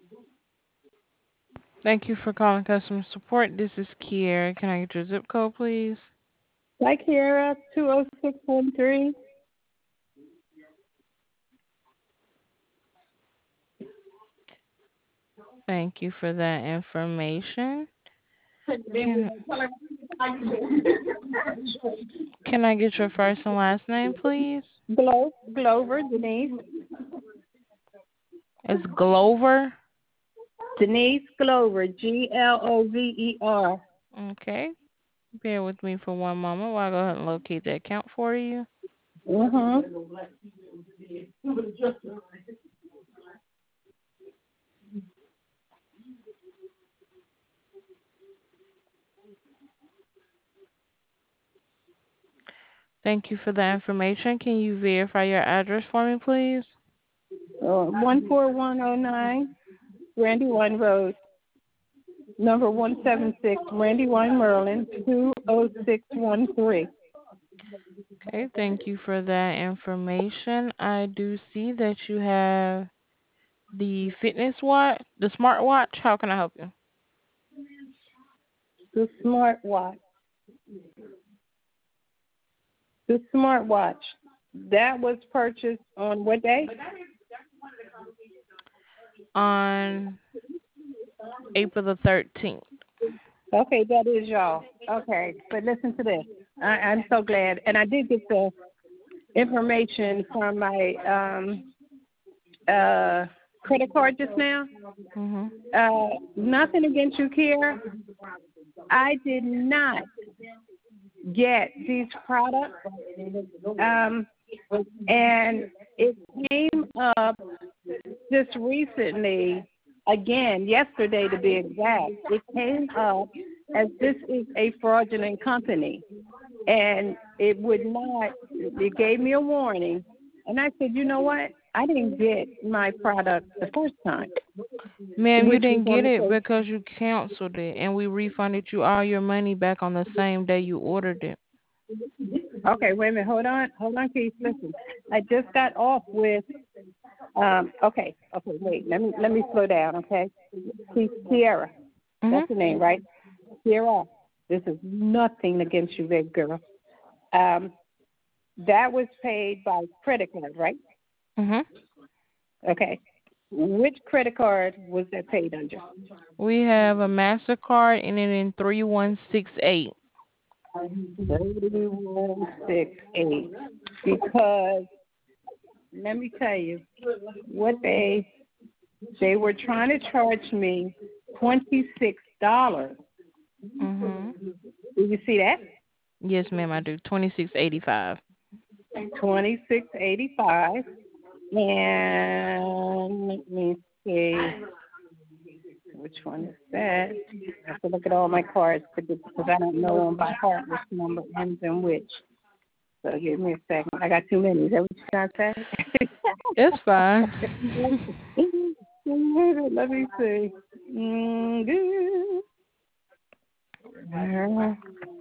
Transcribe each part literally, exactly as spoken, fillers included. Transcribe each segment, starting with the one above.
Thank you for calling customer support. This is Kiera. Can I get your zip code, please? Like Kiera, two oh six one three. Thank you for that information. Can Can I get your first and last name, please? Glo- Glover, Denise. It's Glover. Denise Glover, G L O V E R. Okay. Bear with me for one moment while I go ahead and locate the account for you. Mm-hmm. Thank you for that information. Can you verify your address for me, please? Uh, one four one oh nine, Brandywine Road, number one seven six, Brandywine, Maryland, two oh six one three. Okay, thank you for that information. I do see that you have the fitness watch, the smartwatch. How can I help you? The smartwatch. The smartwatch. That was purchased on what day? On April the thirteenth. Okay, that is y'all. Okay, but listen to this. I, I'm so glad, and I did get the information from my um, uh, credit card just now. Mhm. Uh, nothing against you, Kiera. I did not get these products, um, and it came up just recently, again, yesterday to be exact. It came up as this is a fraudulent company, and it would not, it gave me a warning, and I said, you know what? I didn't get my product the first time, Ma'am, you which was didn't on get the it first. because you canceled it and we refunded you all your money back on the same day you ordered it. Okay, wait a minute. Hold on. Hold on, Keith. Listen. I just got off with um okay, okay, wait, let me let me slow down, okay? Keith Sierra. Mhm. That's the name, right? Sierra. This is nothing against you, big girl. Um that was paid by credit card, right? Mhm. Okay. Which credit card was that paid under? We have a Mastercard ending in three one six eight. Thirty-one six eight. Because let me tell you, what they they were trying to charge me twenty six dollars. Mhm. Do you see that? Yes, ma'am, I do. Twenty six eighty five. Twenty six eighty five. And let me see which one is that. I have to look at all my cards because I don't know them by heart which number ends in which. So give me a second. I got too many. Is that what you're trying to say? It's fine. Let me see. Mm, good. Uh,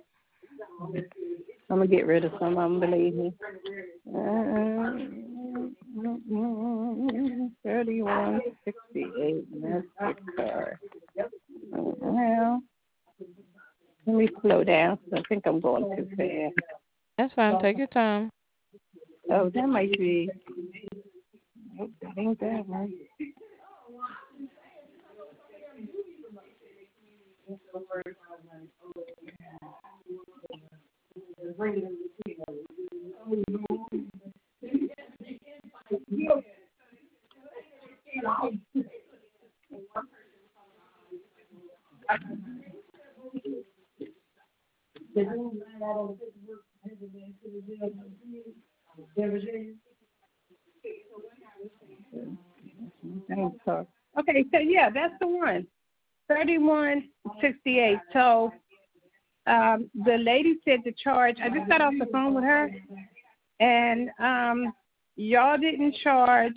I'm gonna get rid of some of them, believe me. Uh, thirty-one sixty-eight. That's the card. Well, let me slow down. I think I'm going too fast. That's fine. Take your time. Oh, that might be. Nope, that ain't that one. Okay, so yeah, that's the one. Thirty-one sixty-eight. So um, the lady said to charge. I just got off the phone with her, and um, y'all didn't charge.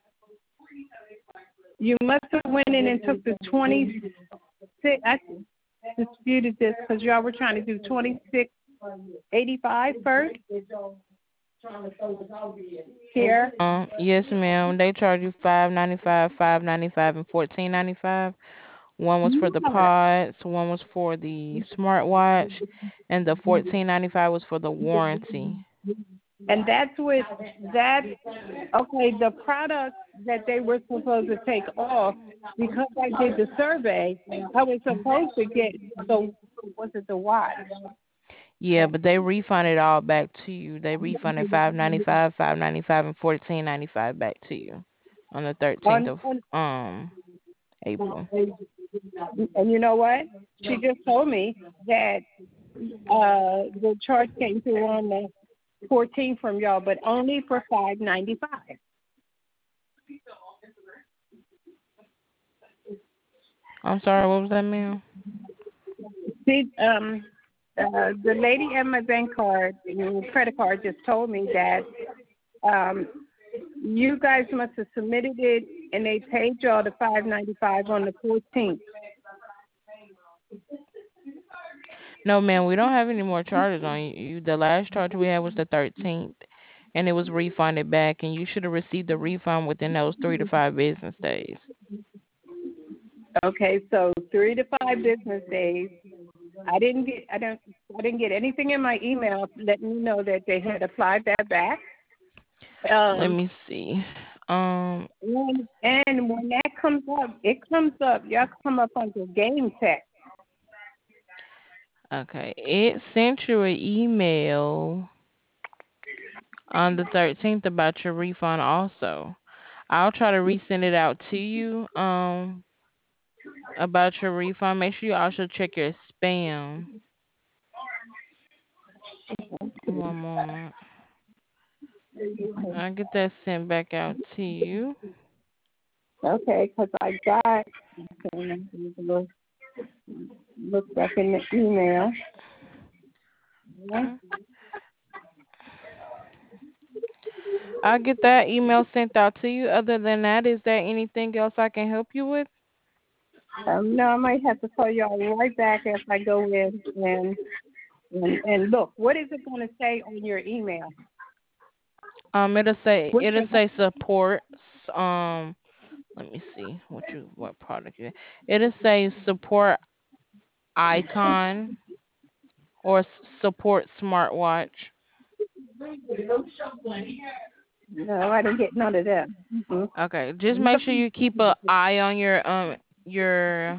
You must have went in and took the twenty-six. I disputed this because y'all were trying to do twenty-six eighty-five first. Here. Um, yes, ma'am. They charge you five ninety five, five ninety five, and fourteen ninety five. One was for the Yeah. pods, one was for the smartwatch, and the fourteen ninety five was for the warranty. And that's with that. Okay, the products that they were supposed to take off because I did the survey. I was supposed to get the was it the watch? Yeah, but they refunded all back to you. They refunded five ninety five, five ninety five, and fourteen ninety five back to you on the thirteenth On, of on um April. and you know what? She just told me that uh the charge came through on the fourteenth from y'all, but only for five ninety five. I'm sorry, what was that, ma'am? See, um, uh, the lady at my bank card, mm, credit card, just told me that um, you guys must have submitted it, and they paid y'all the five ninety five on the fourteenth. No, ma'am, we don't have any more charges on you. The last charge we had was the thirteenth, and it was refunded back, and you should have received the refund within those three to five business days. Okay, so three to five business days. I didn't get, I don't, I didn't get anything in my email letting me know that they had applied that back. Let Um, me see. Um, and, and when that comes up, it comes up. Y'all come up under game tech. okay, it sent you an email on the thirteenth about your refund also. I'll try to resend it out to you um about your refund. Make sure you also check your spam. One moment. I'll get that sent back out to you. Okay, because I got. Okay, look, look back in the email. Yeah. Okay. I'll get that email sent out to you. Other than that, is there anything else I can help you with? Um, no, I might have to call y'all right back as I go in and and, and look. What is it going to say on your email? Um, it'll say What's it'll the, say support. Um, let me see what you what product you. It'll say support icon or s- support smartwatch. no, I didn't get none of that. Okay, just Mm-hmm. make sure you keep an eye on your um your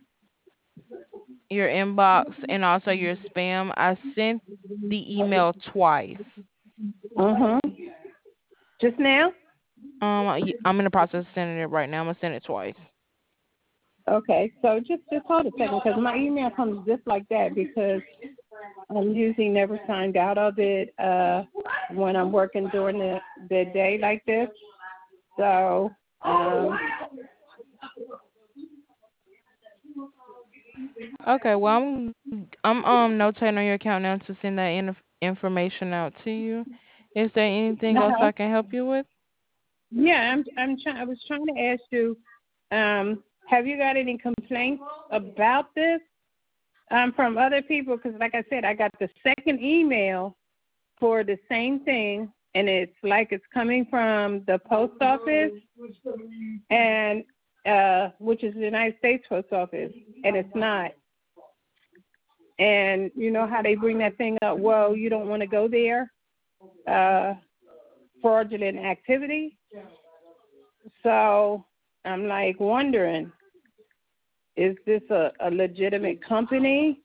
your inbox and also your spam. I sent the email twice. Mm-hmm. Just now? Um, I- I'm in the process of sending it right now. I'm gonna send it twice. Okay, so just just hold a second because my email comes just like that because I'm usually never signed out of it uh, when I'm working during the, the day like this. So, um, Okay, well I'm I'm um notating on your account now to send that in- information out to you. Is there anything else uh-huh. I can help you with? Yeah, I'm I'm trying. I was trying to ask you, um, have you got any complaints about this um, from other people? Because, like I said, I got the second email for the same thing, and it's like it's coming from the post office, and uh, which is the United States Post Office, and it's not. And you know how they bring that thing up? Well, you don't want to go there. Uh, fraudulent activity. So I'm like wondering, is this a, a legitimate company?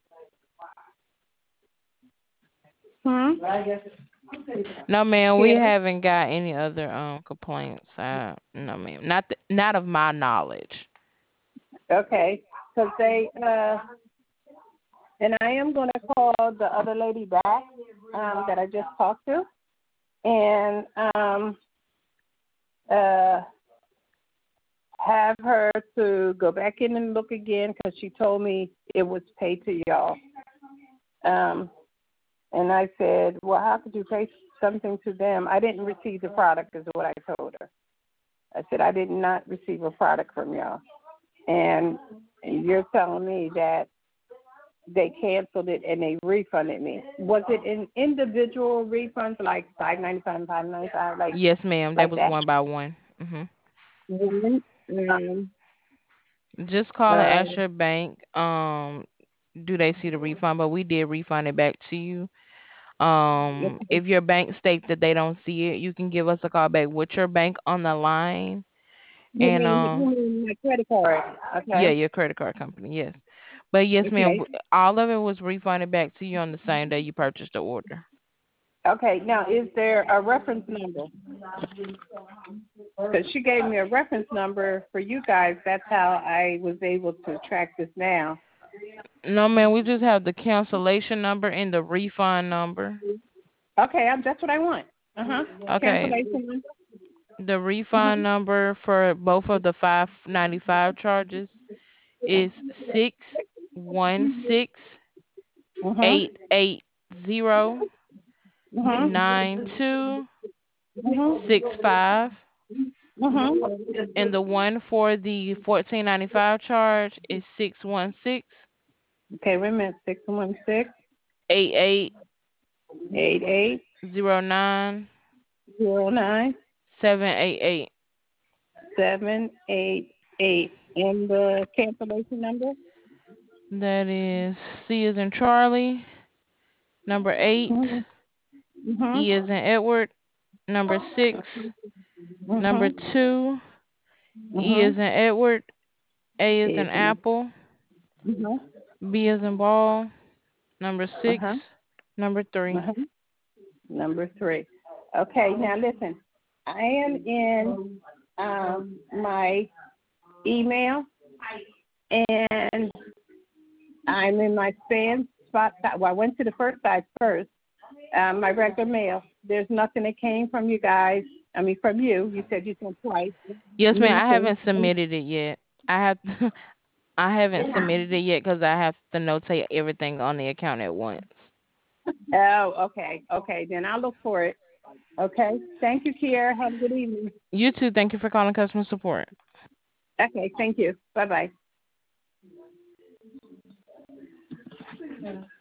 Hmm? No, ma'am, we Yeah. haven't got any other um complaints. Uh, no, ma'am, not th- not of my knowledge. Okay. Because they, uh, and I am going to call the other lady back um, that I just talked to and um, uh, have her to go back in and look again because she told me it was paid to y'all. Um, And I said, well, how could you pay something to them? I didn't receive the product is what I told her. I said, I did not receive a product from y'all. And, and you're telling me that they canceled it and they refunded me. Was it in individual refunds like five ninety five, five ninety five, like Yes, ma'am. That like was that? one by one. hmm Mhm. Um, Just call and uh, ask your bank. Um, do they see the refund? But we did refund it back to you. Um, okay. if your bank states that they don't see it, you can give us a call back with your bank on the line. You And mean you um, mean my credit card? yeah, Okay. your credit card company, yes. But yes, ma'am, Okay. w- all of it was refunded back to you on the same day you purchased the order. Okay. Now, is there a reference number? Because she gave me a reference number for you guys. That's how I was able to track this now. No, ma'am, we just have the cancellation number and the refund number. Okay, I, that's what I want. Uh huh. Okay, Cancellation number. the Uh huh. refund number for both of the five ninety five charges is six one six Uh huh. eight eight zero Uh huh. nine two Uh huh. six five, Uh huh. and the one for the fourteen ninety five charge is six one six Okay, wait a minute. Six one six eight eight eight eight zero nine zero nine seven eight eight. seven eight eight. And the cancellation number. That is C is in Charlie, number eight, Uh huh. E is in Edward, number six, Uh number huh. two, Uh E huh. is in Edward, A is in It's in. Apple, Uh huh. B is in Ball, number Uh huh. six, number Uh three. huh. Number three. Okay, now listen. I am in um, my email and I'm in my spam spot. Well, I went to the first side first, um, my regular mail. There's nothing that came from you guys. I mean, from you. You said you sent twice. Yes, ma'am. I Nothing. haven't submitted it yet. I have I haven't submitted it yet because I have to notate everything on the account at once. Oh, okay. Okay, then I'll look for it. Okay. Thank you, Kiera. Have a good evening. You too. Thank you for calling customer support. Okay, thank you. Bye bye.